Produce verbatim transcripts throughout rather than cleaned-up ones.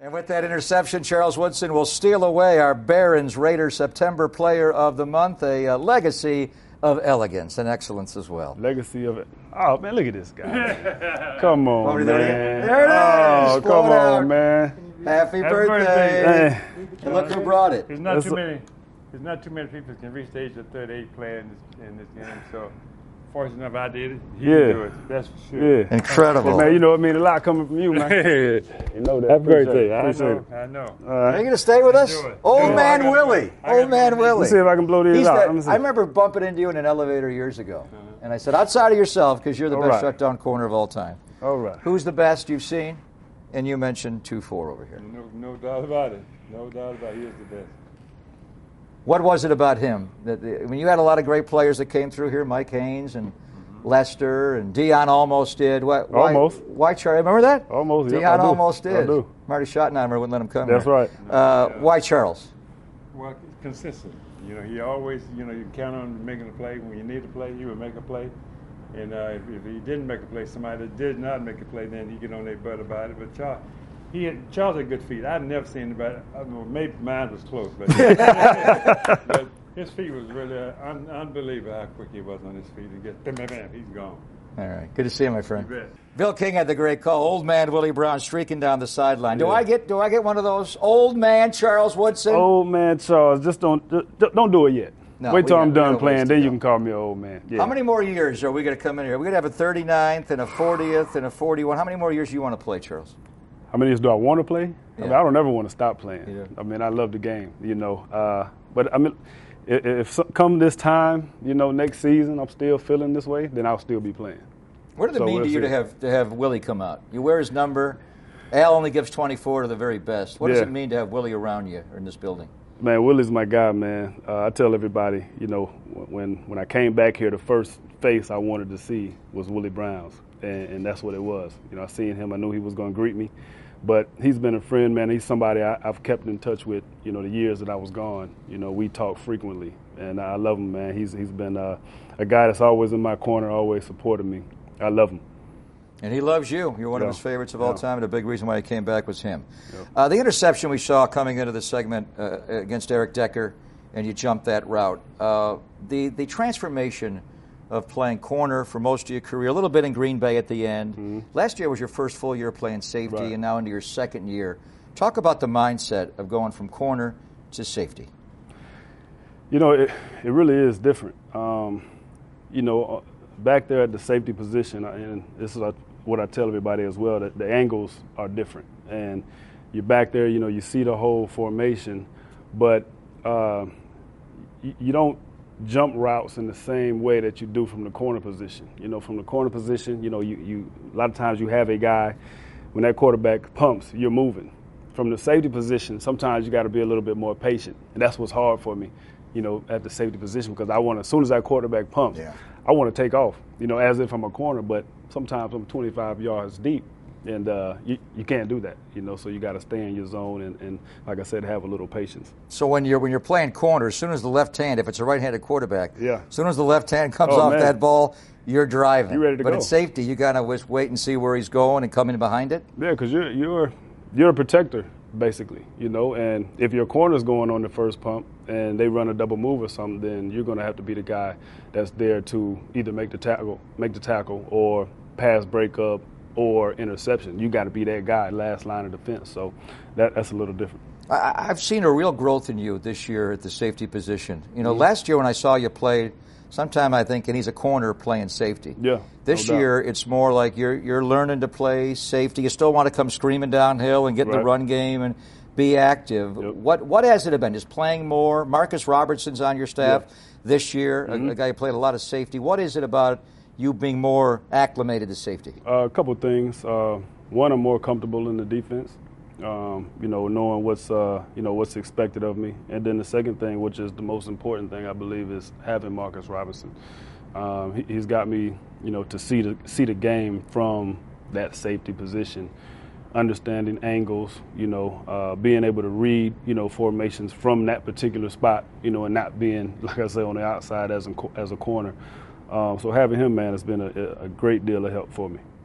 And with that interception, Charles Woodson will steal away our Barons Raider September Player of the Month, a, a legacy of elegance and excellence as well. Legacy of it. Oh, man, look at this guy. Come on, man. There it oh, is. come on, out. man. Happy, Happy birthday. birthday. And look who brought it. There's not That's too many. There's not too many people that can reach the age of thirty-eight playing in this, in this game. So, fortunate enough, I did it. He yeah. can do it. That's for sure. Yeah. Incredible. Yeah, man, you know it means a lot coming from you, man. you know that. Happy birthday. I Appreciate know. it. I know. All right. Are you going to stay with us? Old no, Man gotta, Willie. Old Man Willie. Let's see if I can blow these He's out. The, I remember bumping into you in an elevator years ago. Uh-huh. And I said, outside of yourself, because you're the all best right. shutdown corner of all time. All right. Who's the best you've seen? And you mentioned two four over here. No, no doubt about it. No doubt about it. He is the best. What was it about him? That I mean, you had a lot of great players that came through here, Mike Haynes and mm-hmm. Lester, and Dion almost did. Why, almost. Why, Charlie? Remember that? Almost. Dion yep, almost did. I do. Marty Schottenheimer wouldn't let him come That's here. right. Uh, yeah. Why Charles? Well, consistent. You know, he always, you know, you count on making a play. When you need a play, he would make a play. And uh, if, if he didn't make a play, somebody that did not make a play, then he get on their butt about it. But Charles, he had, Charles had good feet. I'd never seen anybody. I don't know, maybe mine was close, but, but his feet was really uh, un, unbelievable how quick he was on his feet. And get bam, bam, bam, he's gone. All right, good to see you, my friend. You bet. Bill King had the great call. Old man Willie Brown streaking down the sideline. Do yeah. I get? Do I get one of those? Old man Charles Woodson. Old man Charles, just don't don't do it yet. No, Wait till I'm got, done playing, then you can call me an old man. Yeah. How many more years are we going to come in here? We're going to have a thirty-ninth and a fortieth and a forty-one. How many more years do you want to play, Charles? How many years do I want to play? Yeah. I mean, I don't ever want to stop playing. Yeah. I mean, I love the game, you know. Uh, but I mean, if, if some, come this time, you know, next season, I'm still feeling this way, then I'll still be playing. What did it so mean we'll to you see. to have to have Willie come out? You wear his number. Al only gives twenty-four to the very best. What yeah. does it mean to have Willie around you in this building? Man, Willie's my guy, man. Uh, I tell everybody, you know, when when I came back here, the first face I wanted to see was Willie Brown's, and, and that's what it was. You know, I seen him, I knew he was going to greet me, but he's been a friend, man. He's somebody I, I've kept in touch with, you know, the years that I was gone. You know, we talk frequently, and I love him, man. He's he's been uh, a guy that's always in my corner, always supported me. I love him. And he loves you. You're one yeah. of his favorites of all yeah. time, and a big reason why he came back was him. Yeah. Uh, the interception we saw coming into the segment uh, against Eric Decker, and you jumped that route. Uh, the, the transformation of playing corner for most of your career, a little bit in Green Bay at the end. Mm-hmm. Last year was your first full year playing safety, right. and now into your second year. Talk about the mindset of going from corner to safety. You know, it, it really is different. Um, you know, back there at the safety position, and this is what I tell everybody as well, that the angles are different. And you're back there, you know, you see the whole formation, but uh, you, you don't jump routes in the same way that you do from the corner position. You know, from the corner position, you know, you, you a lot of times you have a guy, when that quarterback pumps, you're moving. From the safety position, sometimes you got to be a little bit more patient, and that's what's hard for me, you know, at the safety position, because I want to, as soon as that quarterback pumps, yeah. I want to take off, you know, as if I'm a corner, but sometimes I'm twenty-five yards deep, and uh, you, you can't do that, you know, so you got to stay in your zone and, and, like I said, have a little patience. So when you're when you're playing corner, as soon as the left hand, if it's a right-handed quarterback, yeah. as soon as the left hand comes oh, off man. that ball, you're driving. You're ready to but go. in safety, you got to wait and see where he's going and come in behind it? Yeah, because you're, you're, you're a protector, basically, you know, and if your corner's going on the first pump and they run a double move or something, then you're going to have to be the guy that's there to either make the tackle, make the tackle, or pass breakup, or interception. You got to be that guy, last line of defense. So that that's a little different. I, I've seen a real growth in you this year at the safety position. You know, mm-hmm. last year when I saw you play, sometime I think, and he's a corner playing safety. Yeah. This no year doubt. it's more like you're you're learning to play safety. You still want to come screaming downhill and get in right. the run game and be active. Yep. What what has it been? Just playing more? Marcus Robertson's on your staff yeah. this year, mm-hmm. a, a guy who played a lot of safety. What is it about you being more acclimated to safety? Uh, a couple things. Uh, one, I'm more comfortable in the defense. Um, you know, knowing what's uh, you know what's expected of me, and then the second thing, which is the most important thing, I believe, is having Marcus Robinson. Um, he, he's got me, you know, to see the see the game from that safety position, understanding angles, you know, uh, being able to read, you know, formations from that particular spot, you know, and not being, like I say, on the outside as a, as a corner. Um, so having him, man, has been a, a great deal of help for me.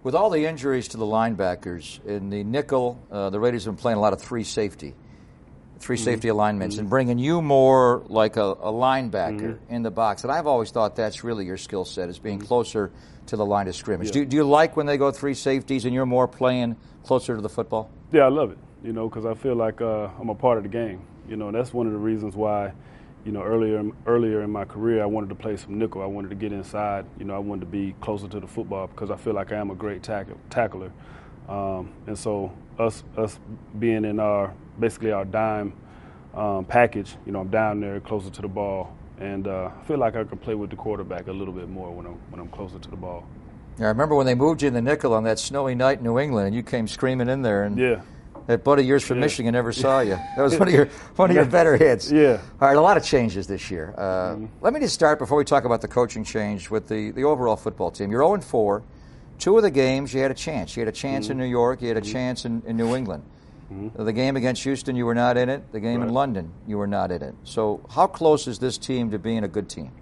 With all the injuries to the linebackers in the nickel, uh, the Raiders have been playing a lot of three safety, three mm-hmm. safety alignments, mm-hmm. and bringing you more like a, a linebacker mm-hmm. in the box. And I've always thought that's really your skill set, is being mm-hmm. closer to the line of scrimmage. Yeah. Do, do you like when they go three safeties and you're more playing closer to the football? Yeah, I love it, you know, because I feel like uh, I'm a part of the game. You know, and that's one of the reasons why, you know, earlier earlier in my career, I wanted to play some nickel. I wanted to get inside. You know, I wanted to be closer to the football because I feel like I am a great tackle, tackler. Um, and so us us being in our, basically our dime um, package, you know, I'm down there closer to the ball. And uh, I feel like I can play with the quarterback a little bit more when I'm, when I'm closer to the ball. Yeah, I remember when they moved you in the nickel on that snowy night in New England, and you came screaming in there. And yeah. That buddy of yours from yeah. Michigan never saw you. That was one of your one of your better hits. Yeah. All right, a lot of changes this year. Uh, mm-hmm. Let me just start before we talk about the coaching change with the, the overall football team. You're oh and four. Two of the games you had a chance. You had a chance mm-hmm. in New York. You had a mm-hmm. chance in, in New England. Mm-hmm. The game against Houston, you were not in it. The game right. in London, you were not in it. So how close is this team to being a good team?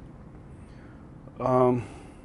Um,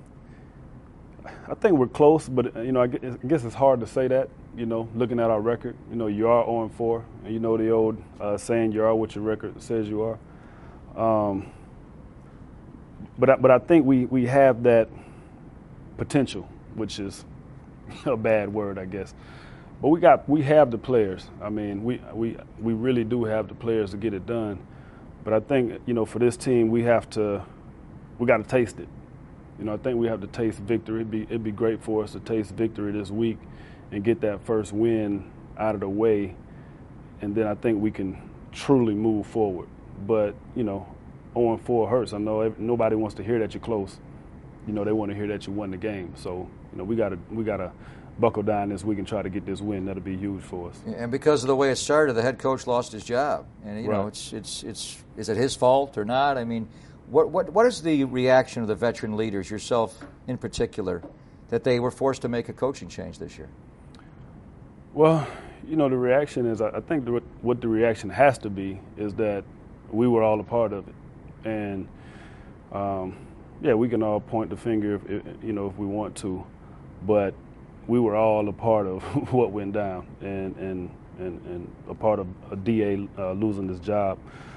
I think we're close, but you know, I guess it's hard to say that. You know, looking at our record, you know, you are oh and four, and you know the old uh, saying, "You are what your record says you are." Um, but I, but I think we, we have that potential, which is a bad word, I guess. But we got we have the players. I mean, we we we really do have the players to get it done. But I think, you know, for this team, we have to we got to taste it. You know, I think we have to taste victory. It'd be it'd be great for us to taste victory this week and get that first win out of the way, and then I think we can truly move forward. But, you know, oh and four hurts. I know every, nobody wants to hear that you're close. You know, they want to hear that you won the game. So, you know, we got to we got to buckle down this week and try to get this win. That'll be huge for us. And because of the way it started, the head coach lost his job. And, you right. know, it's it's it's is it his fault or not? I mean, what what what is the reaction of the veteran leaders, yourself in particular, that they were forced to make a coaching change this year? Well, you know, the reaction is, I think the, what the reaction has to be is that we were all a part of it. And, um, yeah, we can all point the finger, if, if, you know, if we want to, but we were all a part of what went down and, and, and, and a part of a D A uh, losing his job.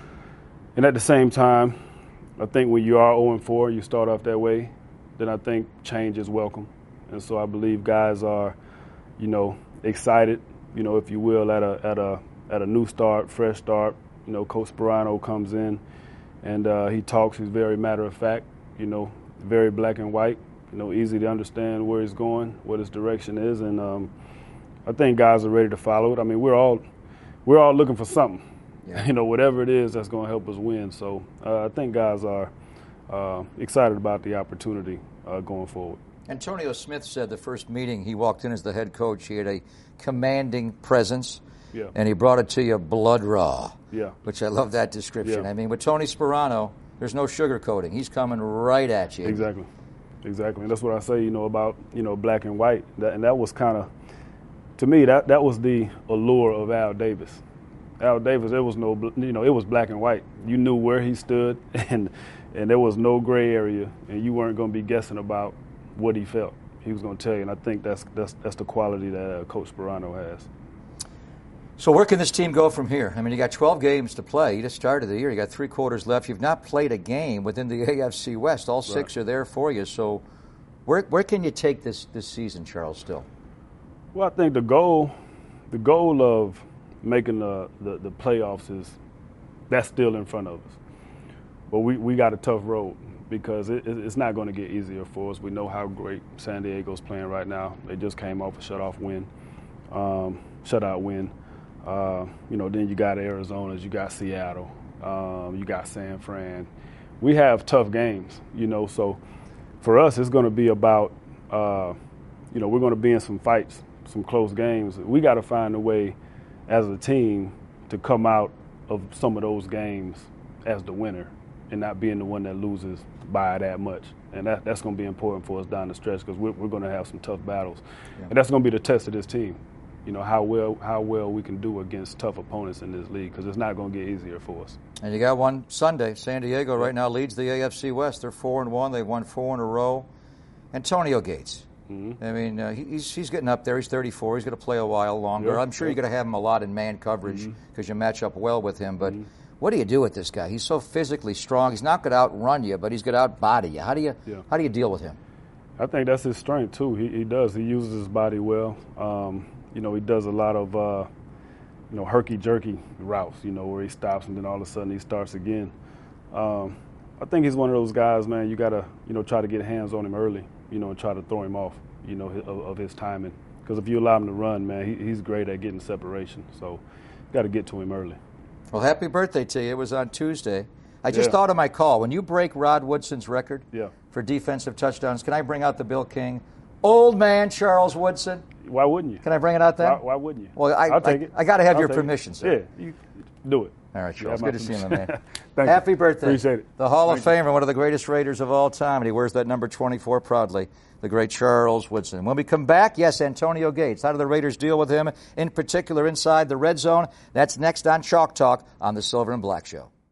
And at the same time, I think when you are oh and four, you start off that way, then I think change is welcome. And so I believe guys are, you know, excited, you know, if you will, at a at a at a new start, fresh start. You know, Coach Sparano comes in, and uh, he talks. He's very matter of fact. You know, very black and white. You know, easy to understand where he's going, what his direction is, and um, I think guys are ready to follow it. I mean, we're all we're all looking for something. Yeah. You know, whatever it is that's going to help us win. So uh, I think guys are uh, excited about the opportunity uh, going forward. Antonio Smith said the first meeting he walked in as the head coach, he had a commanding presence, yeah. and he brought it to you blood raw, yeah. which I love that description. Yeah. I mean, with Tony Sparano, there's no sugarcoating. He's coming right at you. Exactly, exactly. And that's what I say, you know, about, you know, black and white. That, and that was kind of, to me, that, that was the allure of Al Davis. Al Davis, there was no, you know, it was black and white. You knew where he stood, and and there was no gray area, and you weren't going to be guessing about what he felt. He was going to tell you, and I think that's that's that's the quality that uh, Coach Sparano has. So where can this team go from here? I mean, you got twelve games to play. You just started the year. You got three quarters left. You've not played a game within the A F C West. All six right. are there for you. So where where can you take this this season, Charles, still? Well, I think the goal the goal of making the, the, the playoffs is that's still in front of us. But we, we got a tough road, because it, it's not going to get easier for us. We know how great San Diego's playing right now. They just came off a shutoff win, um, shutout win. Uh, you know, then you got Arizona, you got Seattle, um, you got San Fran. We have tough games, you know. So for us, it's going to be about, uh, you know, we're going to be in some fights, some close games. We got to find a way as a team to come out of some of those games as the winner, and not being the one that loses by that much. And that, that's going to be important for us down the stretch, because we're, we're going to have some tough battles. Yeah. And that's going to be the test of this team, you know, how well how well we can do against tough opponents in this league, because it's not going to get easier for us. And you got one Sunday. San Diego right now leads the A F C West. They're four and one. They've won four in a row. Antonio Gates, Mm-hmm. I mean, uh, he, he's he's getting up there. He's thirty-four. He's going to play a while longer. Yeah, I'm sure yeah. you're going to have him a lot in man coverage because you match up well with him. But what do you do with this guy? He's so physically strong. He's not going to outrun you, but he's going to outbody you. How do you Yeah. how do you deal with him? I think that's his strength too. He he does. He uses his body well. Um, you know, he does a lot of uh, you know herky jerky routes. You know, where he stops and then all of a sudden he starts again. Um, I think he's one of those guys, man. You gotta you know try to get hands on him early. You know, and try to throw him off. You know, of, of his timing. Because if you allow him to run, man, he, he's great at getting separation. So you got to get to him early. Well, happy birthday to you. It was on Tuesday. I just Yeah. thought of my call. When you break Rod Woodson's record Yeah. for defensive touchdowns, can I bring out the Bill King? Old man Charles Woodson. Why wouldn't you? Can I bring it out then? Why, why wouldn't you? Well, I, I'll take I, it. I got to have I'll your take it. permission, sir. Yeah, you do it. All right, You Charles. have my Good to see you, my permission. man. Thank Happy you. birthday. Appreciate it. The Hall Thank of Famer, one of the greatest Raiders of all time, and he wears that number twenty-four proudly, the great Charles Woodson. When we come back, yes, Antonio Gates. How do the Raiders deal with him, in particular inside the red zone? That's next on Chalk Talk on the Silver and Black Show.